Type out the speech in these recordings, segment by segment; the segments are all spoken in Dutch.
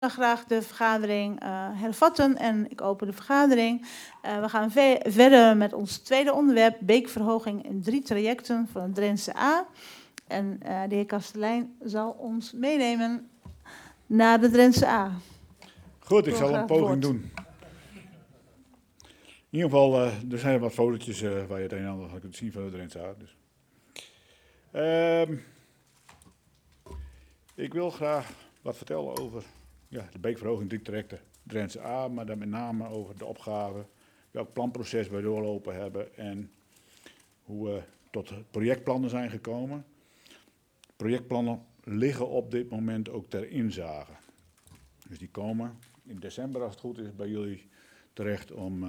graag de vergadering hervatten en ik open de vergadering. We gaan verder met ons tweede onderwerp, beekverhoging in 3 trajecten van het Drentse A. En de heer Kastelein zal ons meenemen naar de Drentse A. Goed, ik zal een poging doen. In ieder geval, er zijn wat fotootjes waar je het een en ander van kunt zien van de Drentse A. Dus. Ik wil graag wat vertellen over de beekverhoging 3 trajecten Drentse A, maar dan met name over de opgave, welk planproces we doorlopen hebben en hoe we tot projectplannen zijn gekomen. Projectplannen liggen op dit moment ook ter inzage. Dus die komen in december, als het goed is, bij jullie terecht om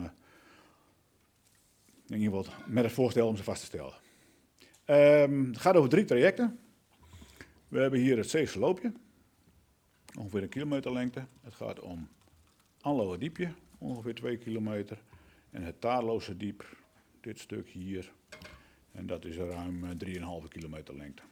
in ieder geval met het voorstel om ze vast te stellen. Het gaat over 3 trajecten. We hebben hier het Zeeuwse loopje, ongeveer 1 kilometer lengte. Het gaat om Anloer Diepje, ongeveer 2 kilometer. En het Taarloze Diep, dit stukje hier. En dat is ruim 3,5 kilometer lengte.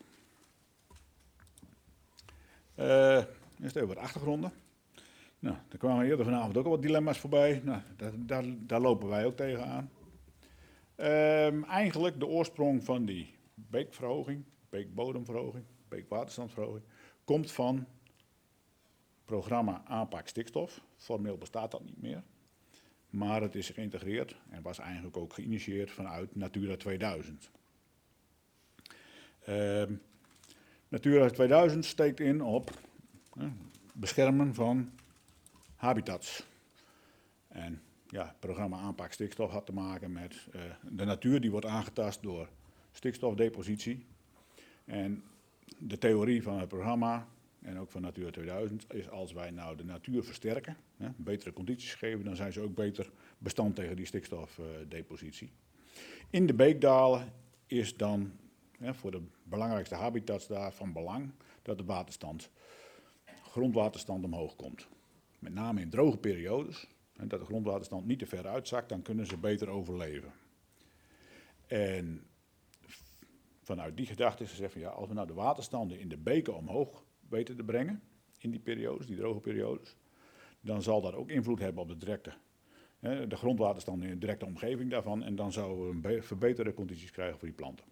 Eerst even wat achtergronden. Nou, er kwamen eerder vanavond ook al wat dilemma's voorbij. Nou, daar lopen wij ook tegenaan. Eigenlijk de oorsprong van die beekverhoging, beekbodemverhoging, beekwaterstandverhoging, komt van programma aanpak stikstof. Formeel bestaat dat niet meer. Maar het is geïntegreerd en was eigenlijk ook geïnitieerd vanuit Natura 2000. Natura 2000 steekt in op beschermen van habitats. En ja, het programma aanpak stikstof had te maken met de natuur die wordt aangetast door stikstofdepositie. En de theorie van het programma en ook van Natura 2000 is als wij nou de natuur versterken, betere condities geven, dan zijn ze ook beter bestand tegen die stikstofdepositie. In de beekdalen is dan voor de belangrijkste habitats daar van belang dat de grondwaterstand omhoog komt. Met name in droge periodes, dat de grondwaterstand niet te ver uitzakt, dan kunnen ze beter overleven. En vanuit die gedachte is gezegd van als we nou de waterstanden in de beken omhoog weten te brengen, in die periodes, die droge periodes, dan zal dat ook invloed hebben op de grondwaterstand in de directe omgeving daarvan en dan zouden we verbeterde condities krijgen voor die planten.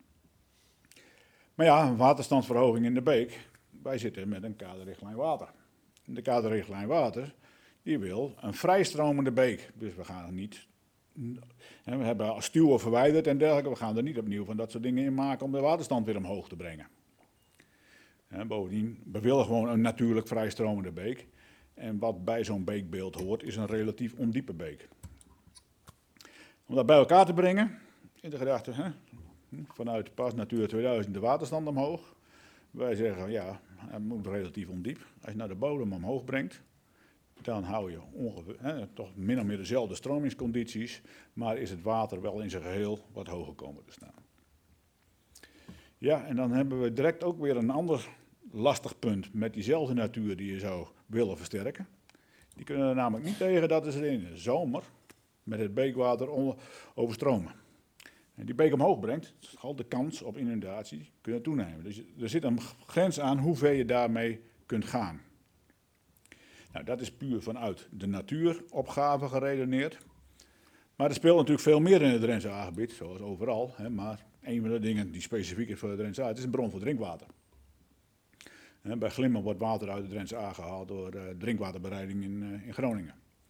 Maar ja, een waterstandsverhoging in de beek, wij zitten met een kaderrichtlijn water. De kaderrichtlijn water, die wil een vrijstromende beek. Dus we gaan er niet, we hebben stuwen verwijderd en dergelijke, we gaan er niet opnieuw van dat soort dingen in maken om de waterstand weer omhoog te brengen. Bovendien, we willen gewoon een natuurlijk vrijstromende beek. En wat bij zo'n beekbeeld hoort, is een relatief ondiepe beek. Om dat bij elkaar te brengen, in de gedachte, vanuit pas Natura 2000 de waterstand omhoog. Wij zeggen, ja, het moet relatief ondiep. Als je nou de bodem omhoog brengt, dan hou je ongeveer, toch min of meer dezelfde stromingscondities, maar is het water wel in zijn geheel wat hoger komen te staan. Ja, en dan hebben we direct ook weer een ander lastig punt met diezelfde natuur die je zou willen versterken. Die kunnen er namelijk niet tegen dat ze in de zomer met het beekwater overstromen. En die beek omhoog brengt, zal de kans op inundatie kunnen toenemen. Dus er zit een grens aan hoe ver je daarmee kunt gaan. Nou, dat is puur vanuit de natuuropgave geredeneerd. Maar er speelt natuurlijk veel meer in het Drentse A-gebied, zoals overal. Maar een van de dingen die specifiek is voor het Drentse A, het is een bron voor drinkwater. Bij Glimmen wordt water uit het Drentse A gehaald door drinkwaterbereiding in Groningen.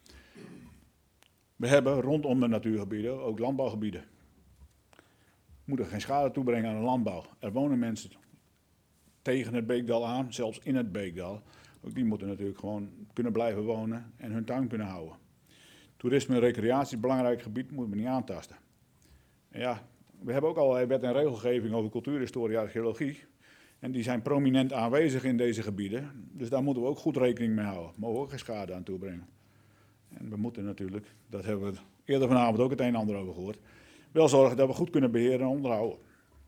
We hebben rondom de natuurgebieden ook landbouwgebieden. We moeten geen schade toebrengen aan de landbouw. Er wonen mensen tegen het beekdal aan, zelfs in het beekdal. Ook die moeten natuurlijk gewoon kunnen blijven wonen en hun tuin kunnen houden. Toerisme en recreatie, belangrijk gebied, moeten we niet aantasten. En ja, we hebben ook allerlei wet en regelgeving over cultuurhistorie en archeologie. En die zijn prominent aanwezig in deze gebieden. Dus daar moeten we ook goed rekening mee houden. Mogen we ook geen schade aan toebrengen. En we moeten natuurlijk, dat hebben we eerder vanavond ook het een en ander over gehoord, wel zorgen dat we goed kunnen beheren en onderhouden.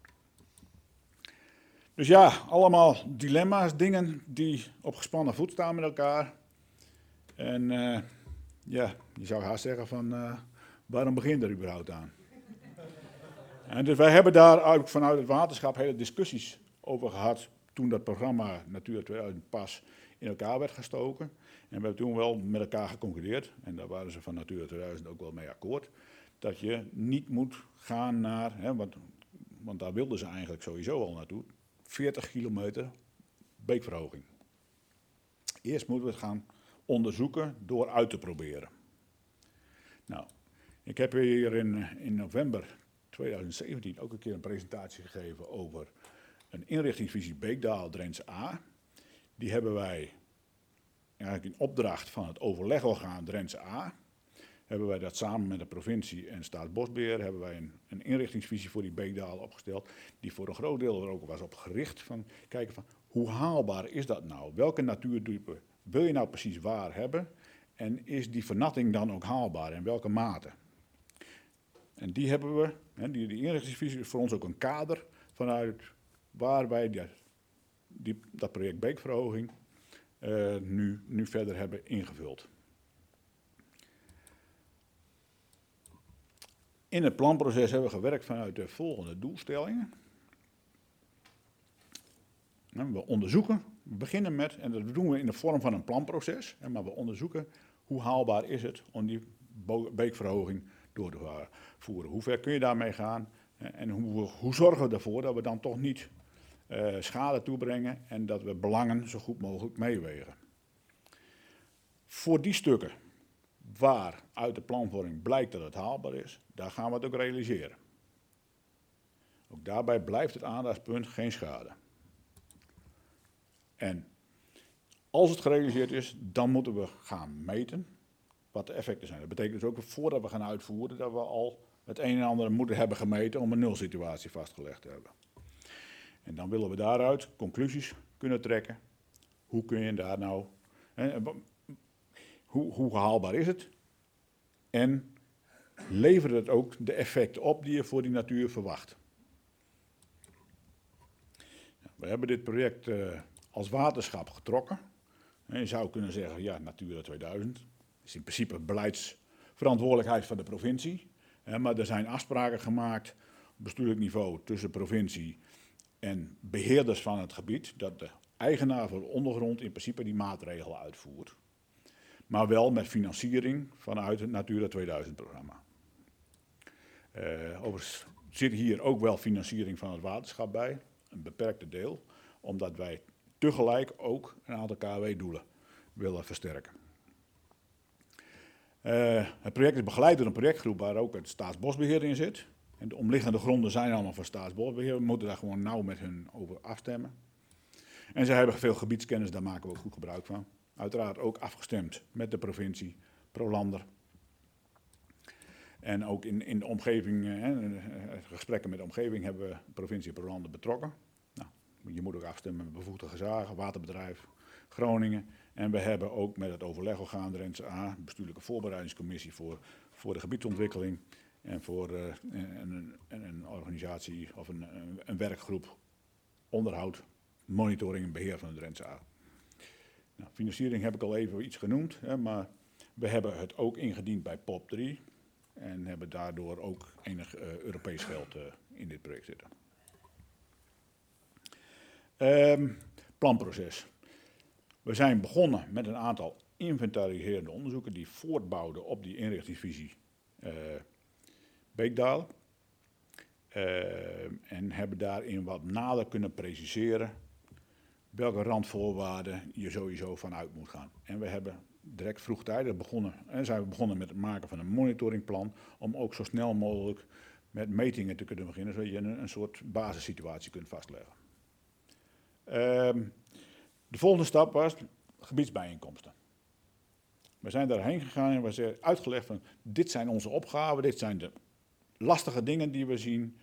Dus ja, allemaal dilemma's, dingen die op gespannen voet staan met elkaar. En je zou haast zeggen van, waarom begin je er überhaupt aan? En dus wij hebben daar ook vanuit het waterschap hele discussies over gehad toen dat programma Natura 2000 pas in elkaar werd gestoken. En we hebben toen wel met elkaar geconcludeerd, en daar waren ze van Natura 2000 ook wel mee akkoord, dat je niet moet gaan naar, want daar wilden ze eigenlijk sowieso al naartoe, 40 kilometer beekverhoging. Eerst moeten we het gaan onderzoeken door uit te proberen. Nou, ik heb hier in november 2017 ook een keer een presentatie gegeven over een inrichtingsvisie Beekdal Drentse A. Die hebben wij eigenlijk in opdracht van het overlegorgaan Drentse A, hebben wij dat samen met de provincie en Staatsbosbeheer, hebben wij een inrichtingsvisie voor die beekdalen opgesteld, die voor een groot deel er ook was op gericht van kijken van hoe haalbaar is dat nou? Welke natuurtypen wil je nou precies waar hebben? En is die vernatting dan ook haalbaar en welke mate? En die hebben we, die inrichtingsvisie is voor ons ook een kader vanuit waar wij dat project beekverhoging nu verder hebben ingevuld. In het planproces hebben we gewerkt vanuit de volgende doelstellingen. We onderzoeken, we beginnen met, en dat doen we in de vorm van een planproces, maar we onderzoeken hoe haalbaar is het om die beekverhoging door te voeren. Hoe ver kun je daarmee gaan en hoe zorgen we ervoor dat we dan toch niet schade toebrengen en dat we belangen zo goed mogelijk meewegen. Voor die stukken waar uit de planvorming blijkt dat het haalbaar is, daar gaan we het ook realiseren. Ook daarbij blijft het aandachtspunt geen schade. En als het gerealiseerd is, dan moeten we gaan meten wat de effecten zijn. Dat betekent dus ook voordat we gaan uitvoeren dat we al het een en ander moeten hebben gemeten om een nulsituatie vastgelegd te hebben. En dan willen we daaruit conclusies kunnen trekken. Hoe kun je daar nou, hoe haalbaar is het? En levert het ook de effecten op die je voor die natuur verwacht? We hebben dit project als waterschap getrokken. Je zou kunnen zeggen, ja, Natura 2000 is in principe beleidsverantwoordelijkheid van de provincie. Maar er zijn afspraken gemaakt op bestuurlijk niveau tussen provincie en beheerders van het gebied, dat de eigenaar van de ondergrond in principe die maatregelen uitvoert. Maar wel met financiering vanuit het Natura 2000-programma. Overigens zit hier ook wel financiering van het waterschap bij, een beperkte deel, omdat wij tegelijk ook een aantal KW-doelen willen versterken. Het project is begeleid door een projectgroep waar ook het Staatsbosbeheer in zit. En de omliggende gronden zijn allemaal van Staatsbosbeheer. We moeten daar gewoon nauw met hun over afstemmen. En zij hebben veel gebiedskennis, daar maken we ook goed gebruik van. Uiteraard ook afgestemd met de provincie, Prolander. En ook in de omgeving, gesprekken met de omgeving, hebben we de provincie Prolander betrokken. Nou, je moet ook afstemmen met bevoegde gezagen, waterbedrijf, Groningen. En we hebben ook met het overlegorgaan Drentse A, de bestuurlijke voorbereidingscommissie voor de gebiedsontwikkeling en voor een organisatie of een werkgroep onderhoud, monitoring en beheer van de Drentse A. Nou, financiering heb ik al even iets genoemd, maar we hebben het ook ingediend bij POP 3 en hebben daardoor ook enig Europees geld in dit project zitten. Planproces. We zijn begonnen met een aantal inventariserende onderzoeken die voortbouwden op die inrichtingsvisie Beekdalen. En hebben daarin wat nader kunnen preciseren welke randvoorwaarden je sowieso vanuit moet gaan. En we hebben direct vroegtijdig begonnen met het maken van een monitoringplan om ook zo snel mogelijk met metingen te kunnen beginnen, zodat je een soort basissituatie kunt vastleggen. De volgende stap was gebiedsbijeenkomsten. We zijn daarheen gegaan en we hebben uitgelegd van dit zijn onze opgaven, dit zijn de lastige dingen die we zien.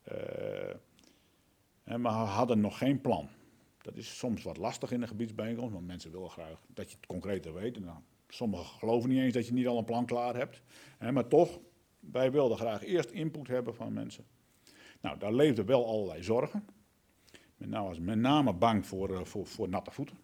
Maar we hadden nog geen plan. Dat is soms wat lastig in een gebiedsbijeenkomst, want mensen willen graag dat je het concreter weet. En dan, sommigen geloven niet eens dat je niet al een plan klaar hebt. Maar toch, wij wilden graag eerst input hebben van mensen. Nou, daar leefden wel allerlei zorgen. Men was met name bang voor natte voeten.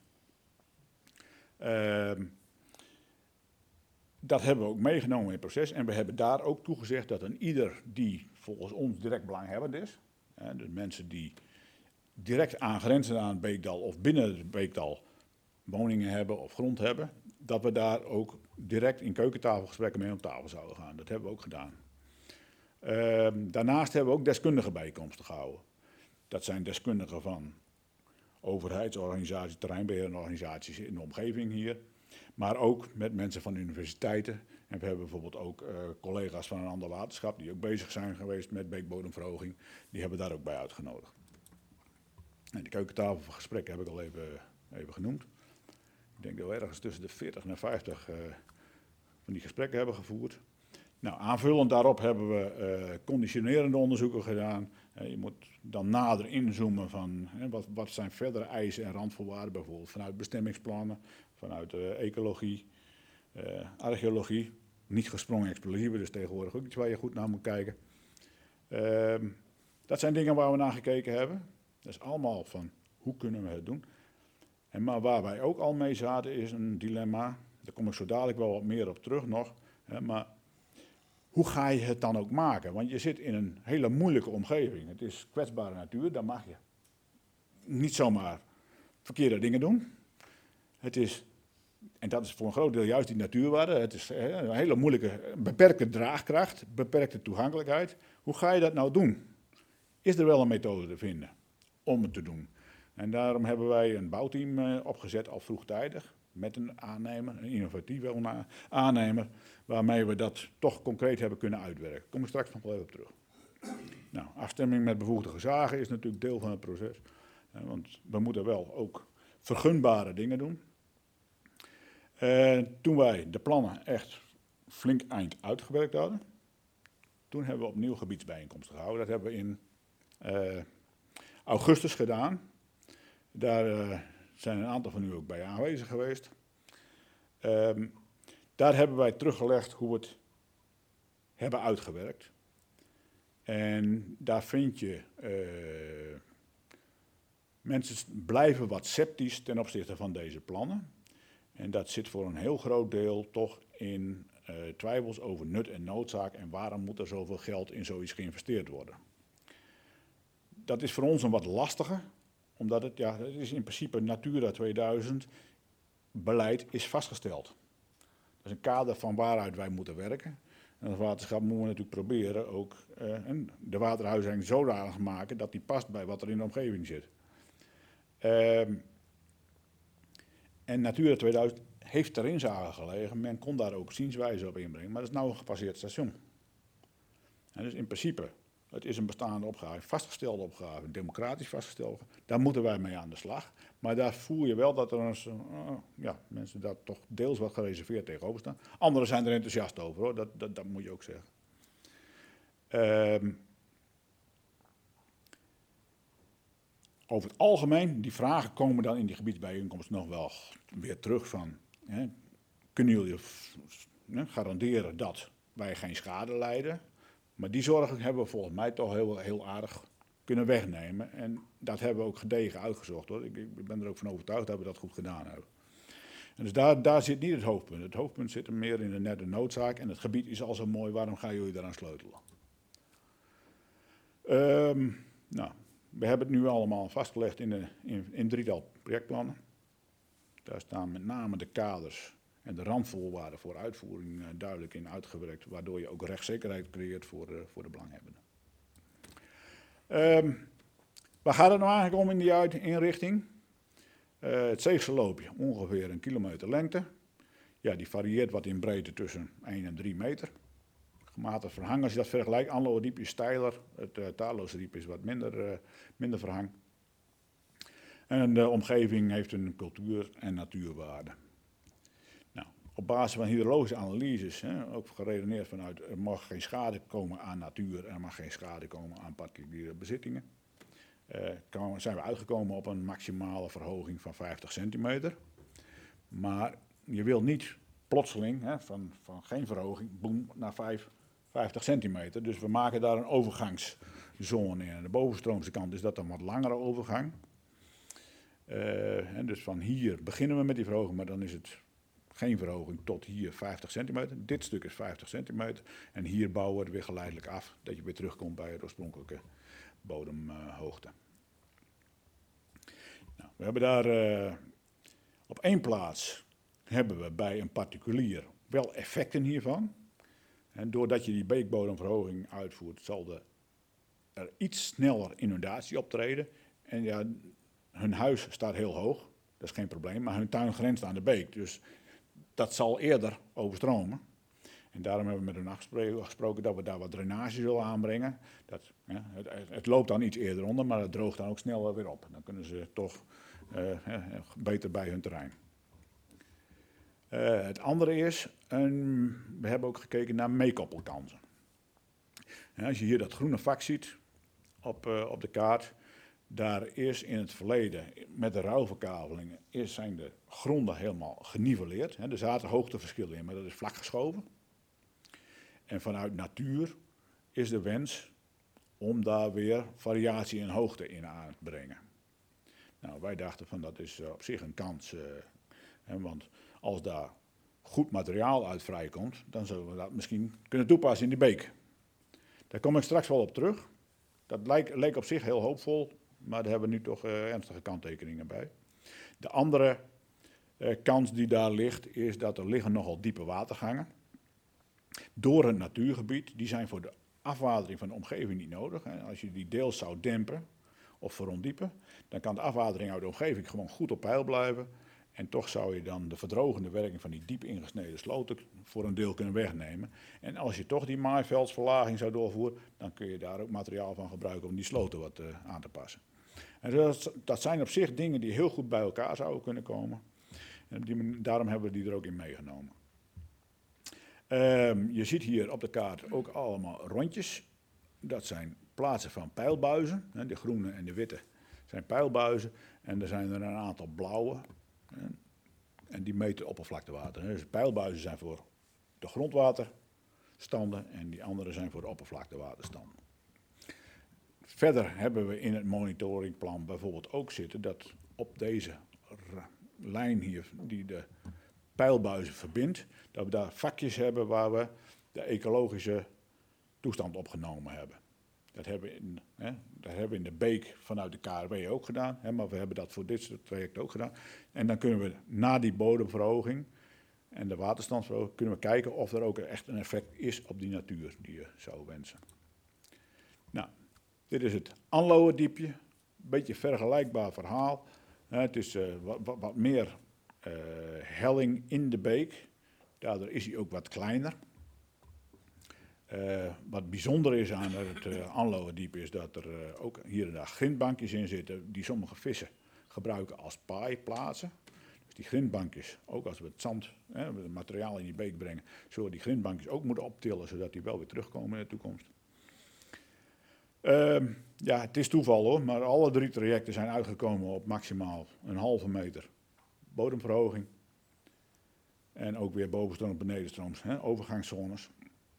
Dat hebben we ook meegenomen in het proces en we hebben daar ook toegezegd dat een ieder die volgens ons direct belanghebbend is, dus mensen die direct aangrenzend aan het beekdal of binnen het beekdal woningen hebben of grond hebben, dat we daar ook direct in keukentafelgesprekken mee om tafel zouden gaan. Dat hebben we ook gedaan. Daarnaast hebben we ook deskundige bijeenkomsten gehouden. Dat zijn deskundigen van overheidsorganisaties, terreinbeheerorganisaties in de omgeving hier. Maar ook met mensen van universiteiten. En we hebben bijvoorbeeld ook collega's van een ander waterschap die ook bezig zijn geweest met beekbodemverhoging. Die hebben daar ook bij uitgenodigd. En de keukentafelgesprekken heb ik al even genoemd. Ik denk dat we ergens tussen de 40 en 50 van die gesprekken hebben gevoerd. Nou, aanvullend daarop hebben we conditionerende onderzoeken gedaan. Je moet dan nader inzoomen van wat zijn verdere eisen en randvoorwaarden, bijvoorbeeld vanuit bestemmingsplannen, vanuit ecologie, archeologie. Niet gesprongen explosieven, dus tegenwoordig ook iets waar je goed naar moet kijken. Dat zijn dingen waar we naar gekeken hebben. Dat is allemaal van hoe kunnen we het doen. Maar waar wij ook al mee zaten is een dilemma. Daar kom ik zo dadelijk wel wat meer op terug nog. Maar hoe ga je het dan ook maken? Want je zit in een hele moeilijke omgeving. Het is kwetsbare natuur, daar mag je niet zomaar verkeerde dingen doen. Het is, en dat is voor een groot deel juist die natuurwaarde, het is een hele moeilijke, beperkte draagkracht, beperkte toegankelijkheid. Hoe ga je dat nou doen? Is er wel een methode te vinden om het te doen? En daarom hebben wij een bouwteam opgezet al vroegtijdig. Met een aannemer, een innovatieve aannemer, waarmee we dat toch concreet hebben kunnen uitwerken. Daar kom ik straks nog wel even op terug. Nou, afstemming met bevoegde gezagen is natuurlijk deel van het proces. Want we moeten wel ook vergunbare dingen doen. Toen wij de plannen echt flink eind uitgewerkt hadden, toen hebben we opnieuw gebiedsbijeenkomsten gehouden. Dat hebben we in augustus gedaan. Daar zijn een aantal van u ook bij aanwezig geweest. Daar hebben wij teruggelegd hoe we het hebben uitgewerkt. En daar vind je, mensen blijven wat sceptisch ten opzichte van deze plannen. En dat zit voor een heel groot deel toch in twijfels over nut en noodzaak en waarom moet er zoveel geld in zoiets geïnvesteerd worden. Dat is voor ons een wat lastiger, omdat het is in principe Natura 2000 beleid is vastgesteld. Dat is een kader van waaruit wij moeten werken. En als waterschap moeten we natuurlijk proberen ook de waterhuishouding zodanig maken dat die past bij wat er in de omgeving zit. En Natura 2000 heeft ter inzage gelegen. Men kon daar ook zienswijze op inbrengen, maar dat is nou een gepasseerd station. En dus in principe, het is een bestaande opgave, vastgestelde opgave, democratisch vastgestelde. Daar moeten wij mee aan de slag. Maar daar voel je wel dat er mensen daar toch deels wat gereserveerd tegenover staan. Anderen zijn er enthousiast over, hoor. Dat moet je ook zeggen. Over het algemeen, die vragen komen dan in die gebiedsbijeenkomst nog wel weer terug van, kunnen jullie garanderen dat wij geen schade lijden? Maar die zorgen hebben we volgens mij toch heel aardig kunnen wegnemen. En dat hebben we ook gedegen uitgezocht, hoor. Ik ben er ook van overtuigd dat we dat goed gedaan hebben. En dus daar zit niet het hoofdpunt. Het hoofdpunt zit er meer in de nette noodzaak. En het gebied is al zo mooi, waarom gaan jullie daaraan sleutelen? We hebben het nu allemaal vastgelegd in drietal projectplannen. Daar staan met name de kaders en de randvoorwaarden voor uitvoering duidelijk in uitgewerkt, waardoor je ook rechtszekerheid creëert voor de belanghebbenden. Waar gaat het nou eigenlijk om in die inrichting? Het Zeegse loopje, ongeveer 1 kilometer lengte. Ja, die varieert wat in breedte tussen 1 en 3 meter. Gematigd verhang, als je dat vergelijkt, Anlo-diep is steiler, het Taalloze-diep is wat minder verhang. En de omgeving heeft een cultuur- en natuurwaarde. Nou, op basis van hydrologische analyses, ook geredeneerd vanuit er mag geen schade komen aan natuur en er mag geen schade komen aan particuliere bezittingen. Zijn we uitgekomen op een maximale verhoging van 50 centimeter. Maar je wil niet plotseling van geen verhoging, boem, naar 50 centimeter. Dus we maken daar een overgangszone in. Aan de bovenstroomse kant is dat een wat langere overgang. Dus van hier beginnen we met die verhoging, maar dan is het geen verhoging tot hier 50 centimeter. Dit stuk is 50 centimeter. En hier bouwen we het weer geleidelijk af, dat je weer terugkomt bij de oorspronkelijke bodemhoogte. Nou, we hebben daar Op één plaats hebben we bij een particulier wel effecten hiervan. En doordat je die beekbodemverhoging uitvoert, zal er iets sneller inundatie optreden. En ja, hun huis staat heel hoog, dat is geen probleem, maar hun tuin grenst aan de beek. Dus dat zal eerder overstromen. En daarom hebben we met hun afgesproken dat we daar wat drainage zullen aanbrengen. Het loopt dan iets eerder onder, maar het droogt dan ook sneller weer op. Dan kunnen ze toch beter bij hun terrein. Het andere is, we hebben ook gekeken naar meekoppelkansen. Als je hier dat groene vak ziet op de kaart, daar is in het verleden met de ruilverkavelingen zijn de gronden helemaal geniveleerd. Er zaten hoogteverschillen in, maar dat is vlak geschoven. En vanuit natuur is de wens om daar weer variatie in hoogte in aan te brengen. Nou, wij dachten van dat is op zich een kans, want als daar goed materiaal uit vrijkomt, dan zullen we dat misschien kunnen toepassen in die beek. Daar kom ik straks wel op terug. Dat leek op zich heel hoopvol, maar daar hebben we nu toch ernstige kanttekeningen bij. De andere kans die daar ligt, is dat er liggen nogal diepe watergangen. Door het natuurgebied, die zijn voor de afwatering van de omgeving niet nodig. Als je die deels zou dempen of verondiepen, dan kan de afwatering uit de omgeving gewoon goed op peil blijven. En toch zou je dan de verdrogende werking van die diep ingesneden sloten voor een deel kunnen wegnemen. En als je toch die maaiveldsverlaging zou doorvoeren, dan kun je daar ook materiaal van gebruiken om die sloten wat aan te passen. En dat zijn op zich dingen die heel goed bij elkaar zouden kunnen komen. En daarom hebben we die er ook in meegenomen. Je ziet hier op de kaart ook allemaal rondjes. Dat zijn plaatsen van pijlbuizen. De groene en de witte zijn pijlbuizen. En er zijn er een aantal blauwe. En die meten oppervlaktewater. Dus pijlbuizen zijn voor de grondwaterstanden en die andere zijn voor de oppervlaktewaterstanden. Verder hebben we in het monitoringplan bijvoorbeeld ook zitten dat op deze lijn hier, die de pijlbuizen verbindt, dat we daar vakjes hebben waar we de ecologische toestand opgenomen hebben. Dat hebben we in de beek vanuit de KRW ook gedaan, maar we hebben dat voor dit soort trajecten ook gedaan. En dan kunnen we na die bodemverhoging en de waterstandsverhoging kunnen we kijken of er ook echt een effect is op die natuur die je zou wensen. Nou, dit is het Anloerdiepje, een beetje een vergelijkbaar verhaal. Het is wat meer helling in de beek, daardoor is hij ook wat kleiner. Wat bijzonder is aan het Anloerdiep is dat er ook hier en daar grindbankjes in zitten die sommige vissen gebruiken als paaiplaatsen. Dus die grindbankjes, ook als we het zand, het materiaal in die beek brengen, zullen we die grindbankjes ook moeten optillen zodat die wel weer terugkomen in de toekomst. Ja, het is toeval hoor, maar alle 3 trajecten zijn uitgekomen op maximaal een halve meter bodemverhoging. En ook weer bovenstrooms, benedenstrooms, overgangszones.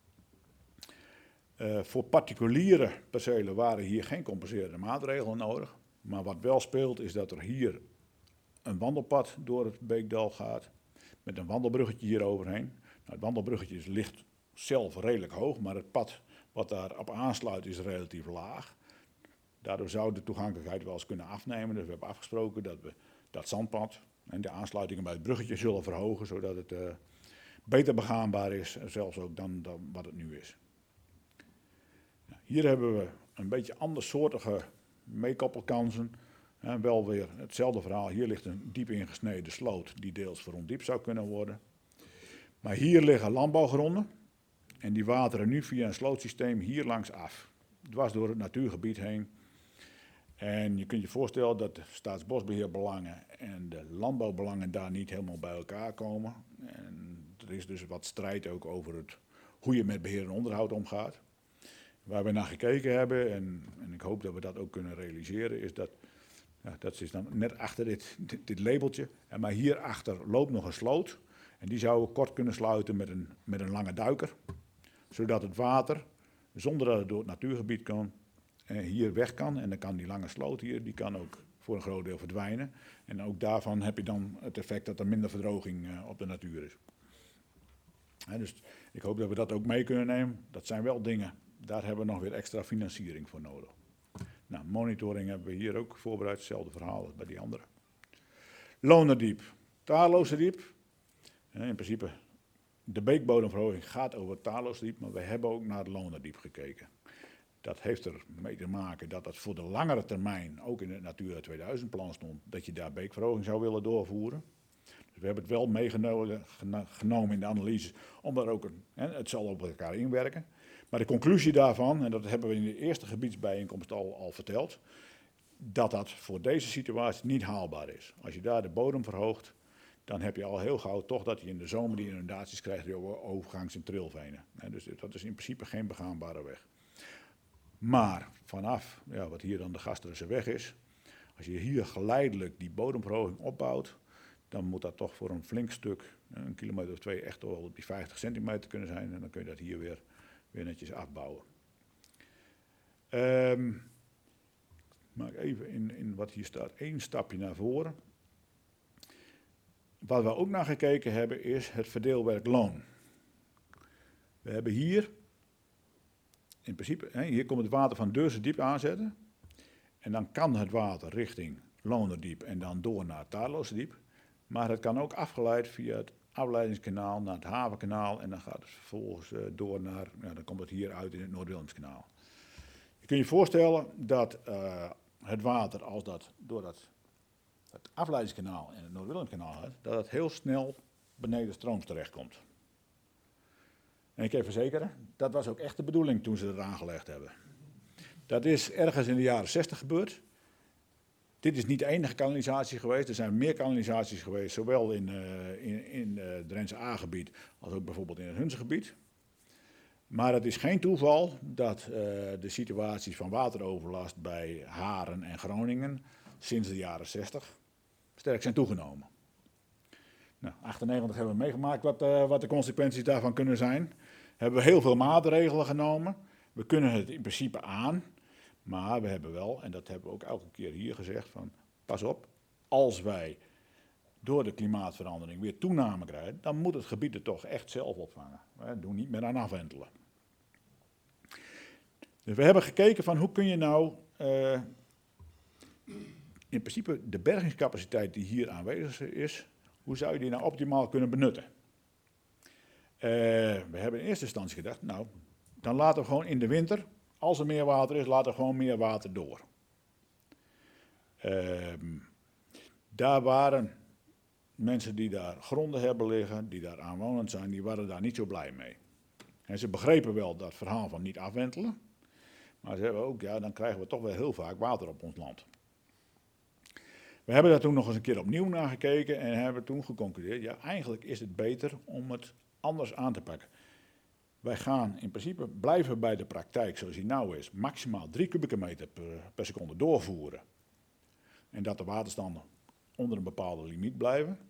Voor particuliere percelen waren hier geen compenserende maatregelen nodig. Maar wat wel speelt is dat er hier een wandelpad door het beekdal gaat. Met een wandelbruggetje hier overheen. Nou, het wandelbruggetje ligt zelf redelijk hoog, maar het pad wat daarop aansluit is relatief laag. Daardoor zou de toegankelijkheid wel eens kunnen afnemen. Dus we hebben afgesproken dat we dat zandpad en de aansluitingen bij het bruggetje zullen verhogen. Zodat het beter begaanbaar is, zelfs ook dan wat het nu is. Hier hebben we een beetje andersoortige meekoppelkansen. Wel weer hetzelfde verhaal. Hier ligt een diep ingesneden sloot die deels verondiept zou kunnen worden. Maar hier liggen landbouwgronden. En die wateren nu via een slootsysteem hier langs af. Dwars door het natuurgebied heen. En je kunt je voorstellen dat de staatsbosbeheerbelangen en de landbouwbelangen daar niet helemaal bij elkaar komen. En er is dus wat strijd ook over hoe je met beheer en onderhoud omgaat. Waar we naar gekeken hebben, en ik hoop dat we dat ook kunnen realiseren, is dat is dan net achter dit labeltje. Maar hierachter loopt nog een sloot. En die zouden we kort kunnen sluiten met een lange duiker. Zodat het water, zonder dat het door het natuurgebied kan, hier weg kan. En dan kan die lange sloot hier, die kan ook voor een groot deel verdwijnen. En ook daarvan heb je dan het effect dat er minder verdroging op de natuur is. Dus ik hoop dat we dat ook mee kunnen nemen. Dat zijn wel dingen, daar hebben we nog weer extra financiering voor nodig. Nou, monitoring hebben we hier ook voorbereid, hetzelfde verhaal als bij die andere. Lonerdiep, Taarloosdiep, in principe, de beekbodemverhoging gaat over het Taarloosdiep, maar we hebben ook naar het Lonerdiep gekeken. Dat heeft er mee te maken dat het voor de langere termijn, ook in het Natura 2000 plan stond, dat je daar beekverhoging zou willen doorvoeren. Dus we hebben het wel meegenomen in de analyse, omdat ook het zal op elkaar inwerken. Maar de conclusie daarvan, en dat hebben we in de eerste gebiedsbijeenkomst al verteld, dat dat voor deze situatie niet haalbaar is. Als je daar de bodem verhoogt, dan heb je al heel gauw toch dat je in de zomer die inundaties krijgt door overgangs- en trilvenen. Dus dat is in principe geen begaanbare weg. Maar vanaf wat hier dan de Gasterense weg is, als je hier geleidelijk die bodemverhoging opbouwt, dan moet dat toch voor een flink stuk, een kilometer of 2, echt wel op die 50 centimeter kunnen zijn. En dan kun je dat hier weer netjes afbouwen. Maak even in wat hier staat 1 stapje naar voren. Wat we ook naar gekeken hebben is het verdeelwerkloon. We hebben hier, in principe, hier komt het water van Deurzendiep aanzetten. En dan kan het water richting Lonerdiep en dan door naar het Taarloosdiep. Maar het kan ook afgeleid via het afleidingskanaal naar het Havenkanaal. En dan gaat het vervolgens door naar, dan komt het hier uit in het Noord-Willemskanaal. Je kunt je voorstellen dat het water, als dat door het afleidingskanaal en het Noord-Willemskanaal gaat, dat het heel snel beneden strooms terechtkomt. En ik kan je verzekeren, dat was ook echt de bedoeling toen ze het aangelegd hebben. Dat is ergens in de jaren 60 gebeurd. Dit is niet de enige kanalisatie geweest. Er zijn meer kanalisaties geweest, zowel in het Drentse A-gebied als ook bijvoorbeeld in het Hunze gebied. Maar het is geen toeval dat de situaties van wateroverlast bij Haren en Groningen sinds de jaren 60 sterk zijn toegenomen. Nou, 98 hebben we meegemaakt wat de consequenties daarvan kunnen zijn. Hebben we heel veel maatregelen genomen. We kunnen het in principe aan. Maar we hebben wel, en dat hebben we ook elke keer hier gezegd, van pas op, als wij door de klimaatverandering weer toename krijgen, dan moet het gebied het toch echt zelf opvangen. Doe niet meer aan afwentelen. Dus we hebben gekeken van hoe kun je nou in principe de bergingscapaciteit die hier aanwezig is, hoe zou je die nou optimaal kunnen benutten? We hebben in eerste instantie gedacht, nou, dan laten we gewoon in de winter, als er meer water is, laten we gewoon meer water door. Daar waren mensen die daar gronden hebben liggen, die daar aanwonend zijn, die waren daar niet zo blij mee. En ze begrepen wel dat verhaal van niet afwentelen, maar ze hebben ook, dan krijgen we toch wel heel vaak water op ons land. We hebben daar toen nog eens een keer opnieuw naar gekeken en hebben toen geconcludeerd, eigenlijk is het beter om het anders aan te pakken. Wij gaan in principe blijven bij de praktijk zoals die nou is, maximaal 3 kubieke meter per seconde doorvoeren. En dat de waterstanden onder een bepaalde limiet blijven.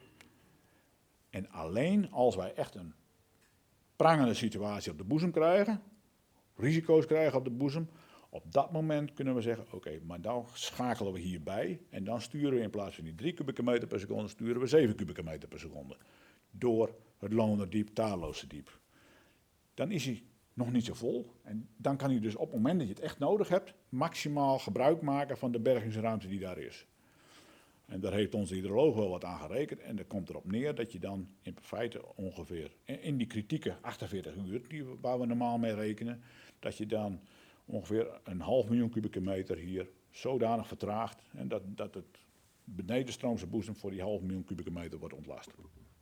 En alleen als wij echt een prangende situatie op de boezem krijgen, risico's krijgen op de boezem, op dat moment kunnen we zeggen, oké, maar dan schakelen we hierbij en dan sturen we in plaats van die 3 kubieke meter per seconde, sturen we 7 kubieke meter per seconde. Door het Lonerdiep, Taarloosdiep. Dan is hij nog niet zo vol en dan kan hij dus op het moment dat je het echt nodig hebt, maximaal gebruik maken van de bergingsruimte die daar is. En daar heeft onze hydroloog wel wat aan gerekend en dat komt erop neer dat je dan in feite ongeveer in die kritieke 48 uur, waar we normaal mee rekenen, dat je dan ongeveer 500.000 kubieke meter hier zodanig vertraagt en dat het benedenstroomse boezem voor die 500.000 kubieke meter wordt ontlast.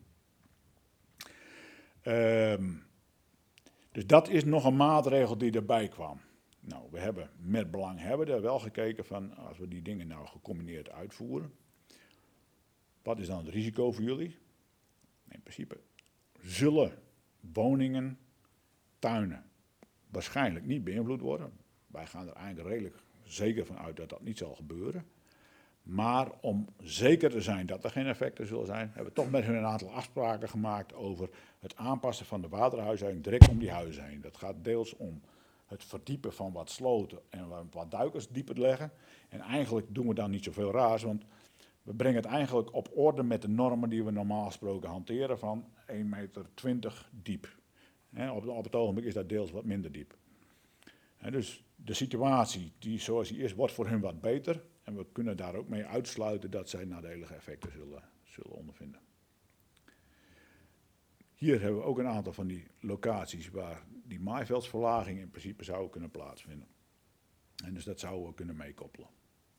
Dus dat is nog een maatregel die erbij kwam. Nou, we hebben met belang er wel gekeken van als we die dingen nou gecombineerd uitvoeren. Wat is dan het risico voor jullie? In principe zullen woningen, tuinen waarschijnlijk niet beïnvloed worden. Wij gaan er eigenlijk redelijk zeker van uit dat dat niet zal gebeuren. Maar om zeker te zijn dat er geen effecten zullen zijn, hebben we toch met hun een aantal afspraken gemaakt over het aanpassen van de waterhuishouding direct om die huizen heen. Dat gaat deels om het verdiepen van wat sloten en wat duikers dieper leggen. En eigenlijk doen we dan niet zoveel raars, want we brengen het eigenlijk op orde met de normen die we normaal gesproken hanteren van 1,20 meter diep. Op het ogenblik is dat deels wat minder diep. Dus de situatie die zoals die is, wordt voor hun wat beter. En we kunnen daar ook mee uitsluiten dat zij nadelige effecten zullen ondervinden. Hier hebben we ook een aantal van die locaties waar die maaiveldsverlaging in principe zou kunnen plaatsvinden. En dus dat zouden we kunnen meekoppelen.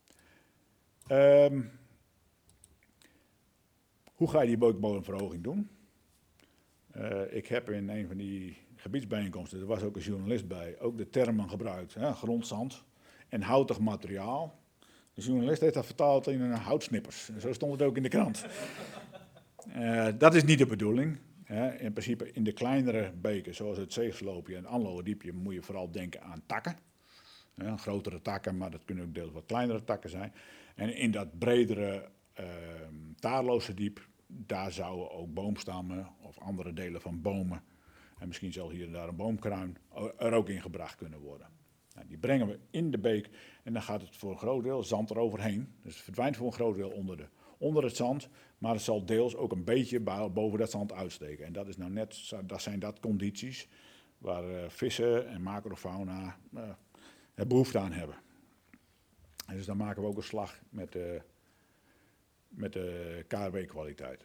Hoe ga je die beukbodemverhoging doen? Ik heb in een van die gebiedsbijeenkomsten, er was ook een journalist bij, ook de termen gebruikt. Grondzand en houtig materiaal. De journalist heeft dat vertaald in houtsnippers. En zo stond het ook in de krant. Dat is niet de bedoeling. In principe in de kleinere beken, zoals het Zeegsloopje en Anloerdiepje, moet je vooral denken aan takken. Grotere takken, maar dat kunnen ook deels wat kleinere takken zijn. En in dat bredere Taarloze diep, daar zouden ook boomstammen of andere delen van bomen, en misschien zelfs hier en daar een boomkruin, er ook in gebracht kunnen worden. Nou, die brengen we in de beek en dan gaat het voor een groot deel zand eroverheen. Dus het verdwijnt voor een groot deel onder het zand, maar het zal deels ook een beetje boven dat zand uitsteken. En dat is nou net, dat zijn condities waar vissen en macrofauna behoefte aan hebben. En dus dan maken we ook een slag met de KRW-kwaliteit.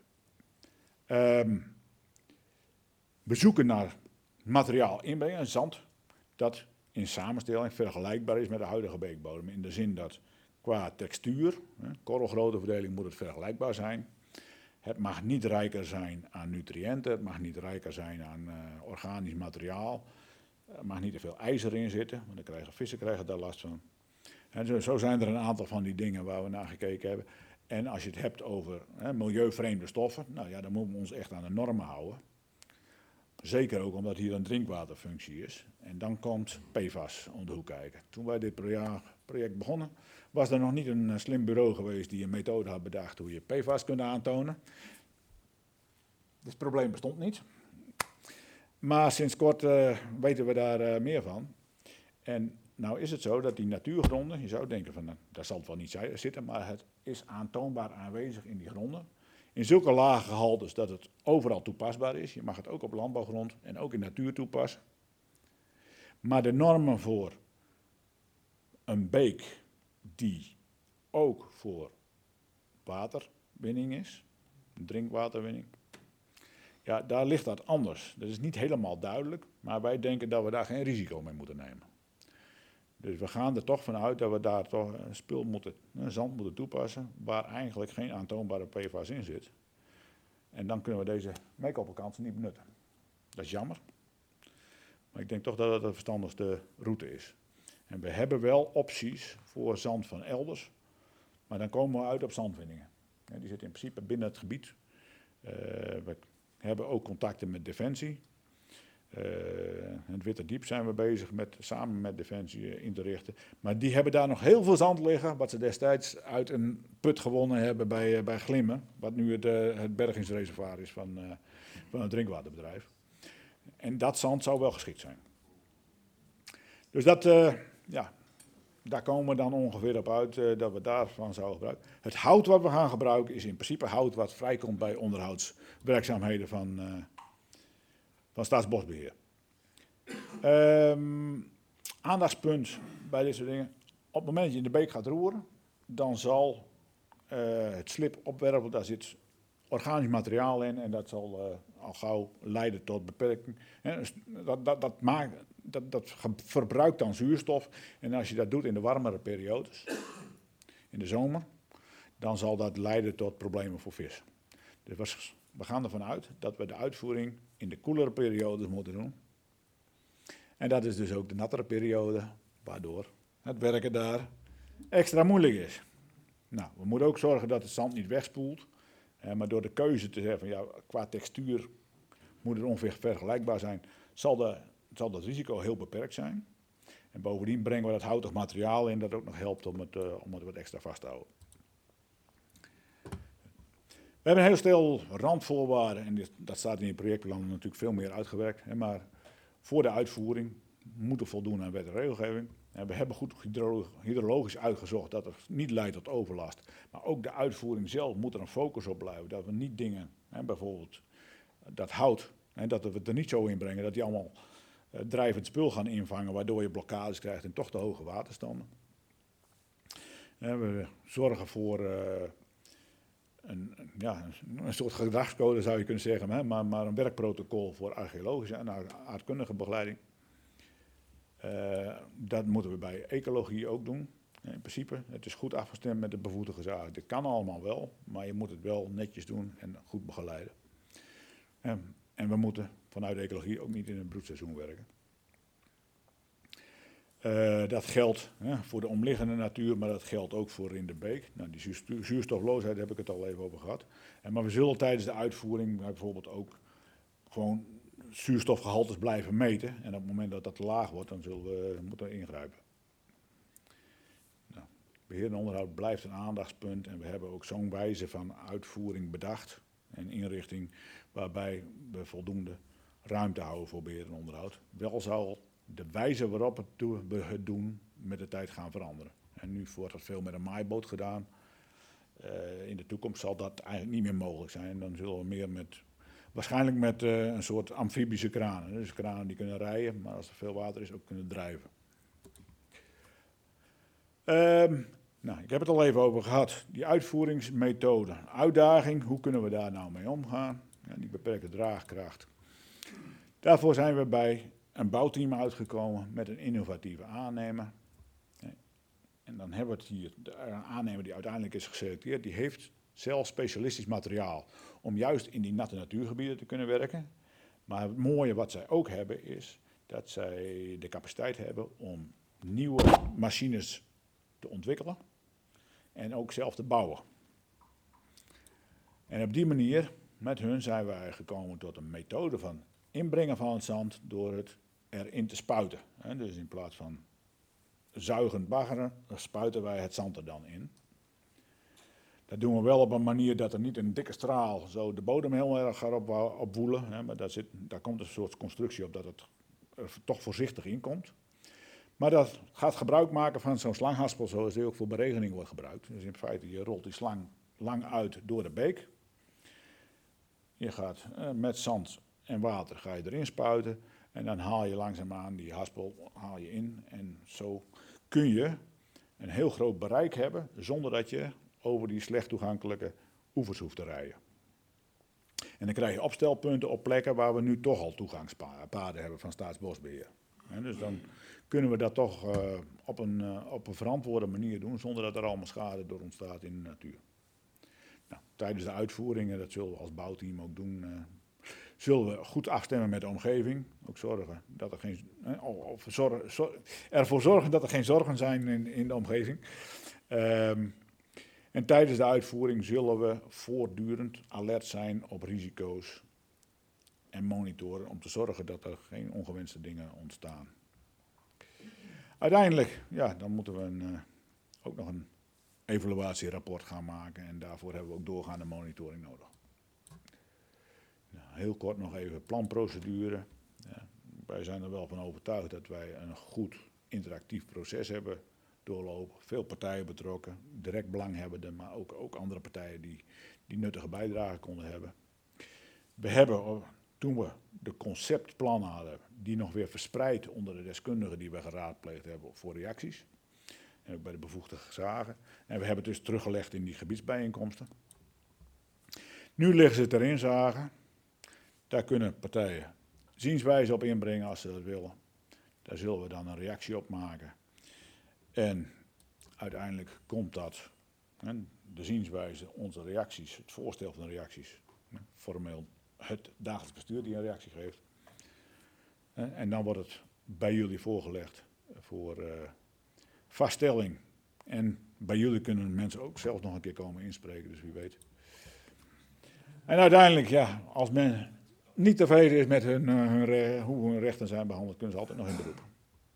We zoeken naar materiaal inbrengen, zand, dat in samenstelling vergelijkbaar is met de huidige beekbodem. In de zin dat qua textuur, korrelgrooteverdeling, moet het vergelijkbaar zijn. Het mag niet rijker zijn aan nutriënten, het mag niet rijker zijn aan organisch materiaal. Er mag niet te veel ijzer in zitten, want dan vissen krijgen daar last van. En zo zijn er een aantal van die dingen waar we naar gekeken hebben. En als je het hebt over milieuvreemde stoffen, nou ja, dan moeten we ons echt aan de normen houden. Zeker ook omdat hier een drinkwaterfunctie is. En dan komt PFAS om de hoek kijken. Toen wij dit project begonnen, was er nog niet een slim bureau geweest die een methode had bedacht hoe je PFAS kunt aantonen. Dus het probleem bestond niet. Maar sinds kort weten we daar meer van. En nou is het zo dat die natuurgronden, je zou denken van, daar zal het wel niet zitten, maar het is aantoonbaar aanwezig in die gronden. In zulke lage gehaltes dat het overal toepasbaar is. Je mag het ook op landbouwgrond en ook in natuur toepassen. Maar de normen voor een beek die ook voor waterwinning is, drinkwaterwinning, ja, daar ligt dat anders. Dat is niet helemaal duidelijk, maar wij denken dat we daar geen risico mee moeten nemen. Dus we gaan er toch vanuit dat we daar toch zand moeten toepassen, waar eigenlijk geen aantoonbare PFAS in zit. En dan kunnen we deze meekoppelkansen niet benutten. Dat is jammer. Maar ik denk toch dat het de verstandigste route is. En we hebben wel opties voor zand van elders, maar dan komen we uit op zandwinningen. Die zitten in principe binnen het gebied. We hebben ook contacten met Defensie. Het Witte Diep zijn we bezig samen met Defensie in te richten. Maar die hebben daar nog heel veel zand liggen, wat ze destijds uit een put gewonnen hebben bij Glimmen. Wat nu het bergingsreservoir is van het drinkwaterbedrijf. En dat zand zou wel geschikt zijn. Dus daar komen we dan ongeveer op uit dat we daarvan zouden gebruiken. Het hout wat we gaan gebruiken is in principe hout wat vrijkomt bij onderhoudswerkzaamheden van Staatsbosbeheer. Aandachtspunt bij dit soort dingen. Op het moment dat je in de beek gaat roeren, dan zal het slip opwerpen, daar zit organisch materiaal in en dat zal al gauw leiden tot beperking. Dus dat verbruikt dan zuurstof en als je dat doet in de warmere periodes, in de zomer, dan zal dat leiden tot problemen voor vis. Dus we gaan ervan uit dat we de uitvoering in de koelere periodes moeten doen. En dat is dus ook de nattere periode, waardoor het werken daar extra moeilijk is. Nou, we moeten ook zorgen dat het zand niet wegspoelt. Maar door de keuze te zeggen van ja, qua textuur moet het ongeveer vergelijkbaar zijn, zal dat risico heel beperkt zijn. En bovendien brengen we dat houtig materiaal in dat ook nog helpt om het wat extra vast te houden. We hebben een heel stel randvoorwaarden en dat staat in het projectplan natuurlijk veel meer uitgewerkt. Maar voor de uitvoering moeten we voldoen aan wet en regelgeving. En we hebben goed hydrologisch uitgezocht dat het niet leidt tot overlast. Maar ook de uitvoering zelf moet er een focus op blijven. Dat we niet dingen, bijvoorbeeld dat hout, dat we het er niet zo in brengen dat die allemaal drijvend spul gaan invangen, waardoor je blokkades krijgt en toch te hoge waterstanden. We zorgen voor een soort gedragscode zou je kunnen zeggen, hè, maar een werkprotocol voor archeologische en aardkundige begeleiding. Dat moeten we bij ecologie ook doen. In principe, het is goed afgestemd met de bevoegde gezagen. Dit kan allemaal wel, maar je moet het wel netjes doen en goed begeleiden. En we moeten vanuit de ecologie ook niet in het broedseizoen werken. Dat geldt voor de omliggende natuur, maar dat geldt ook voor in de beek. Nou, die zuurstofloosheid heb ik het al even over gehad. Maar we zullen tijdens de uitvoering bijvoorbeeld ook gewoon zuurstofgehaltes blijven meten. En op het moment dat dat te laag wordt, dan zullen we moeten ingrijpen. Nou, beheer en onderhoud blijft een aandachtspunt. En we hebben ook zo'n wijze van uitvoering bedacht en inrichting waarbij we voldoende ruimte houden voor beheer en onderhoud. Wel zal de wijze waarop we het doen met de tijd gaan veranderen. En nu wordt dat veel met een maaiboot gedaan. In de toekomst zal dat eigenlijk niet meer mogelijk zijn. Dan zullen we meer waarschijnlijk met een soort amfibische kranen. Dus kranen die kunnen rijden, maar als er veel water is ook kunnen drijven. Ik heb het al even over gehad. Die uitvoeringsmethode. Uitdaging, hoe kunnen we daar nou mee omgaan? Ja, die beperkte draagkracht. Daarvoor zijn we bij een bouwteam uitgekomen met een innovatieve aannemer. En dan hebben we het hier, de aannemer die uiteindelijk is geselecteerd, die heeft zelf specialistisch materiaal om juist in die natte natuurgebieden te kunnen werken. Maar het mooie wat zij ook hebben is dat zij de capaciteit hebben om nieuwe machines te ontwikkelen en ook zelf te bouwen. En op die manier, met hun zijn wij gekomen tot een methode van inbrengen van het zand door het erin te spuiten. Dus in plaats van zuigend baggeren, spuiten wij het zand er dan in. Dat doen we wel op een manier dat er niet een dikke straal zo de bodem heel erg gaat opwoelen. Maar daar komt een soort constructie op dat het er toch voorzichtig in komt. Maar dat gaat gebruik maken van zo'n slanghaspel zoals die ook voor beregening wordt gebruikt. Dus in feite, je rolt die slang lang uit door de beek. Je gaat met zand en water ga je erin spuiten. En dan haal je langzaamaan die haspel in. En zo kun je een heel groot bereik hebben zonder dat je over die slecht toegankelijke oevers hoeft te rijden. En dan krijg je opstelpunten op plekken waar we nu toch al toegangspaden hebben van Staatsbosbeheer. En dus dan kunnen we dat toch op een verantwoorde manier doen zonder dat er allemaal schade door ontstaat in de natuur. Nou, tijdens de uitvoeringen, dat zullen we als bouwteam ook doen, zullen we goed afstemmen met de omgeving. Ook zorgen dat er ervoor zorgen dat er geen zorgen zijn in de omgeving. En tijdens de uitvoering zullen we voortdurend alert zijn op risico's en monitoren om te zorgen dat er geen ongewenste dingen ontstaan. Uiteindelijk, dan moeten we ook nog een evaluatierapport gaan maken en daarvoor hebben we ook doorgaande monitoring nodig. Nou, heel kort nog even planprocedure. Ja, wij zijn er wel van overtuigd dat wij een goed interactief proces hebben doorlopen. Veel partijen betrokken, direct belanghebbenden, maar ook andere partijen die nuttige bijdrage konden hebben. We hebben, toen we de conceptplannen hadden, die nog weer verspreid onder de deskundigen die we geraadpleegd hebben voor reacties. En ook bij de bevoegde gezagen. En we hebben het dus teruggelegd in die gebiedsbijeenkomsten. Nu liggen ze ter inzage. Daar kunnen partijen zienswijze op inbrengen als ze dat willen. Daar zullen we dan een reactie op maken. En uiteindelijk komt dat, de zienswijze, onze reacties, het voorstel van de reacties, formeel het dagelijks bestuur die een reactie geeft. En dan wordt het bij jullie voorgelegd voor vaststelling. En bij jullie kunnen mensen ook zelf nog een keer komen inspreken, dus wie weet. En uiteindelijk, als men niet tevreden is met hoe hun rechten zijn behandeld, kunnen ze altijd nog in beroep.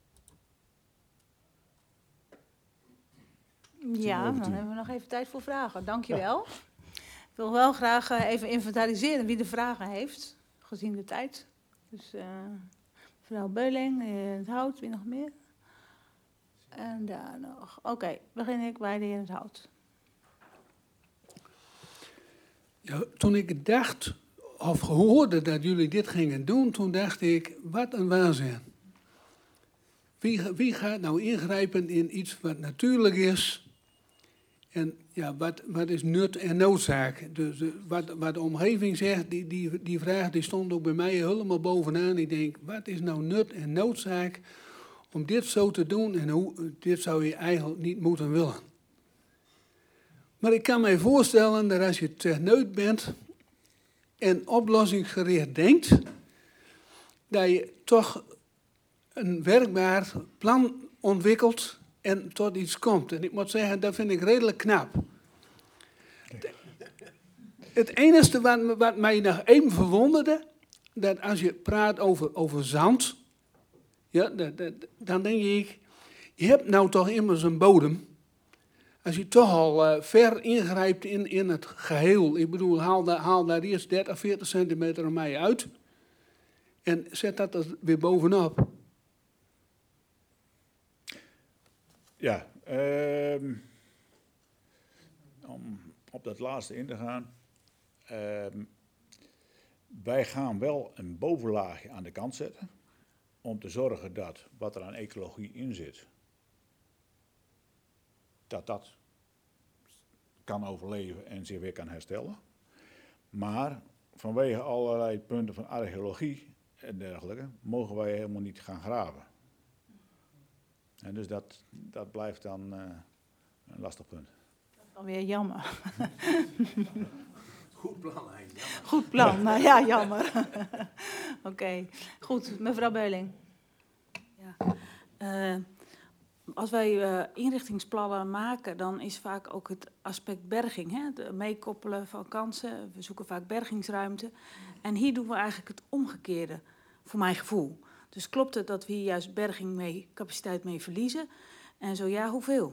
Ja, dan hebben we nog even tijd voor vragen. Dankjewel. Ja. Ik wil wel graag even inventariseren wie de vragen heeft, gezien de tijd. Dus mevrouw Beuling, de heer Het Hout, wie nog meer? En daar nog. Oké, begin ik bij de heer Het Hout. Ja, toen ik dacht, of hoorde dat jullie dit gingen doen, toen dacht ik, wat een waanzin. Wie gaat nou ingrijpen in iets wat natuurlijk is? En ja, wat is nut en noodzaak? Dus wat de omgeving zegt, die vraag die stond ook bij mij helemaal bovenaan. Ik denk, wat is nou nut en noodzaak om dit zo te doen en dit zou je eigenlijk niet moeten willen. Maar ik kan mij voorstellen dat als je techneut bent en oplossingsgericht denkt, dat je toch een werkbaar plan ontwikkelt en tot iets komt. En ik moet zeggen, dat vind ik redelijk knap. Het enige wat mij nog even verwonderde, dat als je praat over zand, ja, dan denk ik, je hebt nou toch immers een bodem. Als je toch al ver ingrijpt in het geheel, ik bedoel, haal daar eerst 30, 40 centimeter aan mij uit en zet dat er weer bovenop. Ja, om op dat laatste in te gaan. Wij gaan wel een bovenlaagje aan de kant zetten om te zorgen dat wat er aan ecologie in zit, dat kan overleven en zich weer kan herstellen. Maar vanwege allerlei punten van archeologie en dergelijke mogen wij helemaal niet gaan graven. En dus dat blijft dan een lastig punt. Dat is dan weer jammer. Goed plan, Hein. Goed plan, maar ja, jammer. Oké, goed. Mevrouw Beuling. Ja. Als wij inrichtingsplannen maken, dan is vaak ook het aspect berging. Hè? Het meekoppelen van kansen. We zoeken vaak bergingsruimte. En hier doen we eigenlijk het omgekeerde, voor mijn gevoel. Dus klopt het dat we hier juist capaciteit mee verliezen? En zo ja, hoeveel?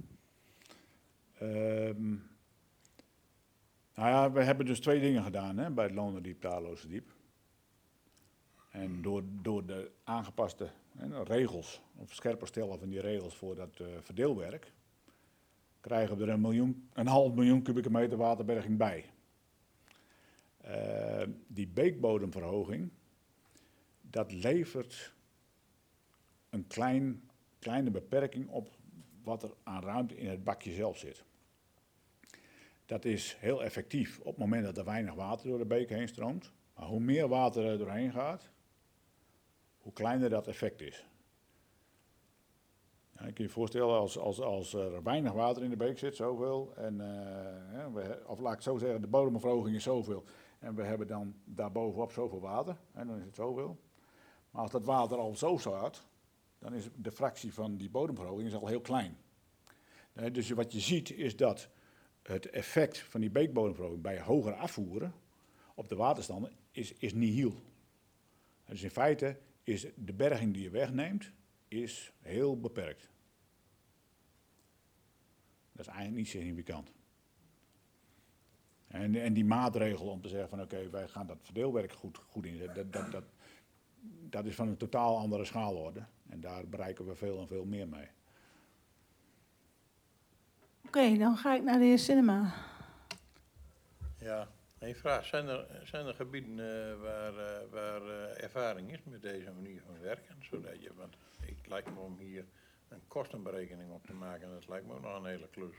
Nou ja, we hebben dus 2 dingen gedaan bij het Loonderdiep, Taloze Diep. En door de aangepaste regels, of scherper stellen van die regels voor dat verdeelwerk, krijgen we er een half miljoen kubieke meter waterberging bij. Die beekbodemverhoging, dat levert een kleine beperking op wat er aan ruimte in het bakje zelf zit. Dat is heel effectief op het moment dat er weinig water door de beek heen stroomt. Maar hoe meer water er doorheen gaat, hoe kleiner dat effect is. Ja, je kunt je voorstellen, als er weinig water in de beek zit, zoveel, of laat ik het zo zeggen, de bodemverhoging is zoveel, en we hebben dan daarbovenop zoveel water, en dan is het zoveel. Maar als dat water al zo staat, dan is de fractie van die bodemverhoging al heel klein. Dus wat je ziet is dat het effect van die beekbodemverhoging bij hoger afvoeren op de waterstanden is nihil. Dus in feite is de berging die je wegneemt, is heel beperkt. Dat is eigenlijk niet significant. En die maatregel om te zeggen van oké, wij gaan dat verdeelwerk goed inzetten, dat is van een totaal andere schaalorde. En daar bereiken we veel en veel meer mee. Oké, dan ga ik naar de heer Sinema. Ja, een vraag. Zijn er gebieden waar ervaring is met deze manier van werken? Zodat je, want het lijkt me om hier een kostenberekening op te maken, dat lijkt me ook nog een hele klus.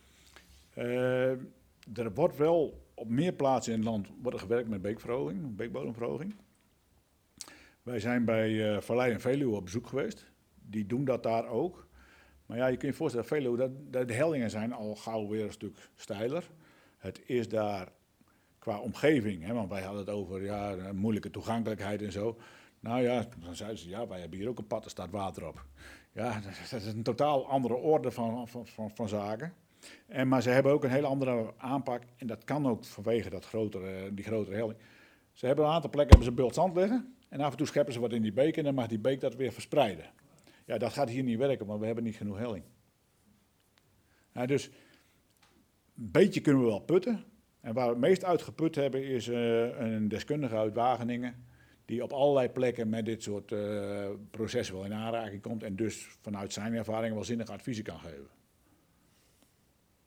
Er wordt wel op meer plaatsen in het land gewerkt met beekbodemverhoging. Wij zijn bij Vallei en Veluwe op bezoek geweest. Die doen dat daar ook. Maar ja, je kunt je voorstellen, Veluwe, de hellingen zijn al gauw weer een stuk steiler. Het is daar qua omgeving, want wij hadden het over moeilijke toegankelijkheid en zo. Nou ja, dan zeiden ze, wij hebben hier ook een pad, er staat water op. Ja, dat is een totaal andere orde van zaken. Maar ze hebben ook een hele andere aanpak en dat kan ook vanwege die grotere helling. Ze hebben een aantal plekken een bult zand liggen en af en toe scheppen ze wat in die beek en dan mag die beek dat weer verspreiden. Ja, dat gaat hier niet werken, want we hebben niet genoeg helling. Dus een beetje kunnen we wel putten. En waar we het meest uitgeput hebben is een deskundige uit Wageningen, die op allerlei plekken met dit soort processen wel in aanraking komt en dus vanuit zijn ervaring wel zinnige adviezen kan geven.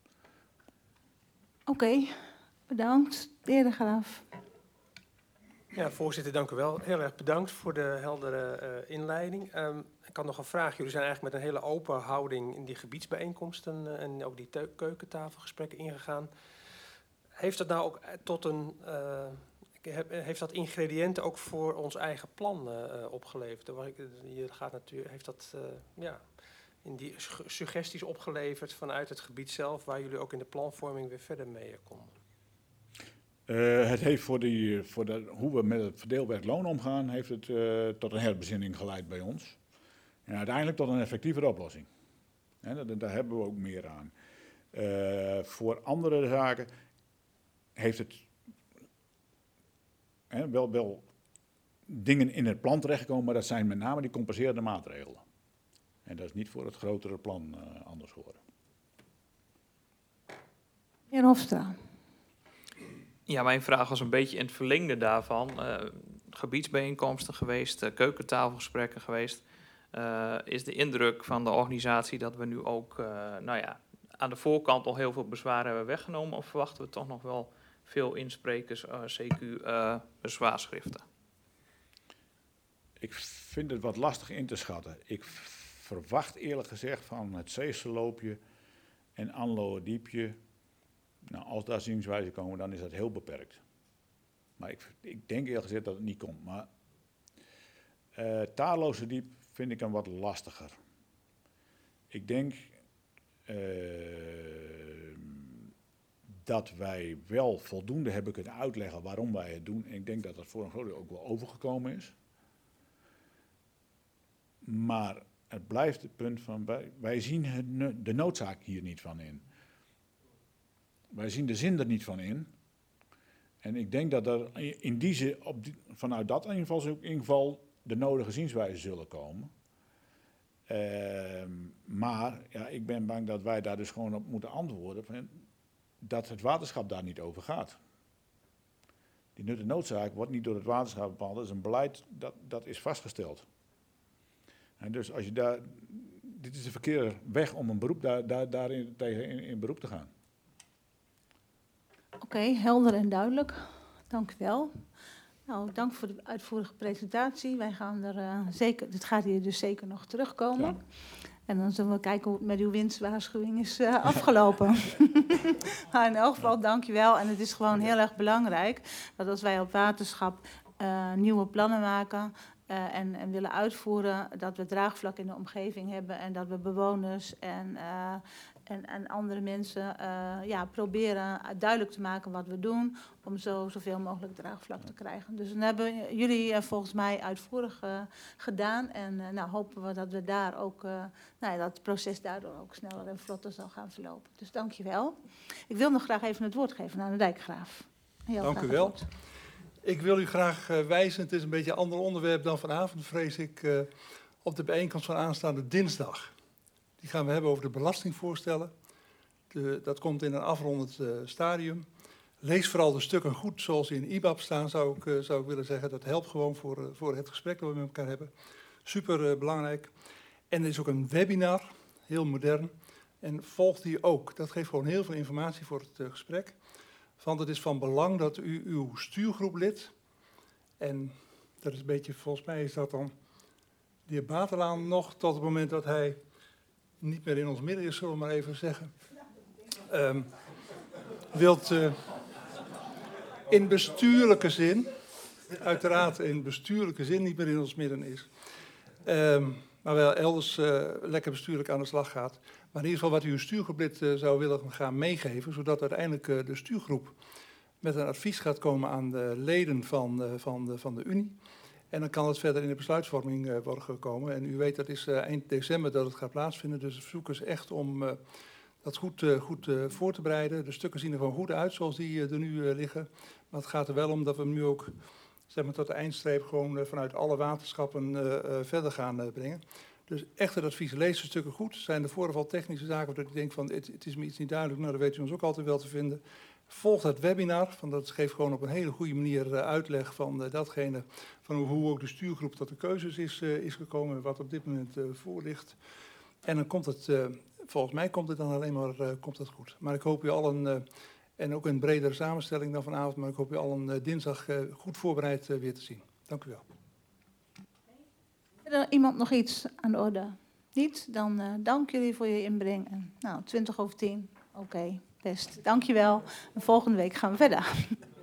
Oké, bedankt. De heer De Graaf. Ja, voorzitter, dank u wel. Heel erg bedankt voor de heldere inleiding. Ik had nog een vraag. Jullie zijn eigenlijk met een hele open houding in die gebiedsbijeenkomsten en ook die keukentafelgesprekken ingegaan. Heeft dat nou ook heeft dat ingrediënten ook voor ons eigen plan opgeleverd? Je gaat natuurlijk, heeft dat in die suggesties opgeleverd vanuit het gebied zelf, waar jullie ook in de planvorming weer verder mee konden? Het heeft hoe we met het verdeelwerk loon omgaan, heeft het tot een herbezinning geleid bij ons. En uiteindelijk tot een effectievere oplossing. Daar hebben we ook meer aan. Voor andere zaken heeft het wel dingen in het plan terechtgekomen, maar dat zijn met name die compenserende maatregelen. En dat is niet voor het grotere plan anders geworden. Heer Hofstra. Ja, mijn vraag was een beetje in het verlengde daarvan. Gebiedsbijeenkomsten geweest, keukentafelgesprekken geweest. Is de indruk van de organisatie dat we nu ook aan de voorkant al heel veel bezwaren hebben weggenomen? Of verwachten we toch nog wel veel insprekers, CQ, bezwaarschriften? Ik vind het wat lastig in te schatten. Ik verwacht eerlijk gezegd van het Zeesterloopje en Anloerdiepje, nou, als daar zienswijzen komen, dan is dat heel beperkt. Maar ik denk eerlijk gezegd dat het niet komt. Maar Taarloze-diep vind ik een wat lastiger. Ik denk dat wij wel voldoende hebben kunnen uitleggen waarom wij het doen. En ik denk dat dat voor een groot deel ook wel overgekomen is. Maar het blijft het punt van, wij zien de noodzaak hier niet van in. Wij zien de zin er niet van in. En ik denk dat er in die zin, vanuit dat inval de nodige zienswijzen zullen komen. Maar ja, ik ben bang dat wij daar dus gewoon op moeten antwoorden. Dat het waterschap daar niet over gaat. Die nut en noodzaak wordt niet door het waterschap bepaald. Dat is een beleid dat is vastgesteld. En dus als je dit is de verkeerde weg om een beroep daarin tegen in beroep te gaan. Oké, helder en duidelijk. Dank u wel. Nou, dank voor de uitvoerige presentatie. Wij gaan er dit gaat hier dus zeker nog terugkomen. Ja. En dan zullen we kijken hoe het met uw winstwaarschuwing is afgelopen. Maar in elk geval, dank je wel. En het is gewoon heel erg belangrijk dat als wij op waterschap nieuwe plannen maken en willen uitvoeren, dat we draagvlak in de omgeving hebben en dat we bewoners en andere mensen proberen duidelijk te maken wat we doen, om zoveel mogelijk draagvlak te krijgen. Dus dan hebben jullie volgens mij uitvoerig gedaan en hopen we dat we daar ook, dat het proces daardoor ook sneller en vlotter zal gaan verlopen. Dus dank je wel. Ik wil nog graag even het woord geven aan de dijkgraaf. Dank u wel. Ik wil u graag wijzen, het is een beetje een ander onderwerp dan vanavond, vrees ik, op de bijeenkomst van aanstaande dinsdag. Die gaan we hebben over de belastingvoorstellen. Dat komt in een afrondend stadium. Lees vooral de stukken goed zoals die in IBAB staan, zou ik willen zeggen. Dat helpt gewoon voor het gesprek dat we met elkaar hebben. Super belangrijk. En er is ook een webinar, heel modern. En volg die ook. Dat geeft gewoon heel veel informatie voor het gesprek. Want het is van belang dat u uw stuurgroeplid, en dat is een beetje, volgens mij is dat dan de heer Baterlaan nog tot het moment dat hij niet meer in ons midden is, zullen we maar even zeggen. Wilt in bestuurlijke zin, uiteraard in bestuurlijke zin niet meer in ons midden is, maar wel elders lekker bestuurlijk aan de slag gaat. Maar in ieder geval wat u uw stuurgroeplid zou willen gaan meegeven, zodat uiteindelijk de stuurgroep met een advies gaat komen aan de leden van de Unie. En dan kan het verder in de besluitvorming worden gekomen. En u weet, dat is eind december dat het gaat plaatsvinden. Dus het verzoek is echt om dat goed voor te bereiden. De stukken zien er gewoon goed uit zoals die er nu liggen. Maar het gaat er wel om dat we hem nu ook, zeg maar, tot de eindstreep gewoon vanuit alle waterschappen verder gaan brengen. Dus echt het advies, lees de stukken goed. Zijn er vooral technische zaken dat ik denk van het is me iets niet duidelijk. Nou, dat weet u ons ook altijd wel te vinden. Volg het webinar, want dat geeft gewoon op een hele goede manier uitleg van datgene van hoe ook de stuurgroep tot de keuzes is gekomen, wat op dit moment voor ligt. En dan komt het, volgens mij komt het dan alleen maar komt het goed. Maar ik hoop u allen En ook een bredere samenstelling dan vanavond, maar ik hoop u allen dinsdag goed voorbereid weer te zien. Dank u wel. Is er iemand nog iets aan de orde? Niet? Dan dank jullie voor je inbreng. En, 20 over 10. Oké, best. Dank je wel. En volgende week gaan we verder.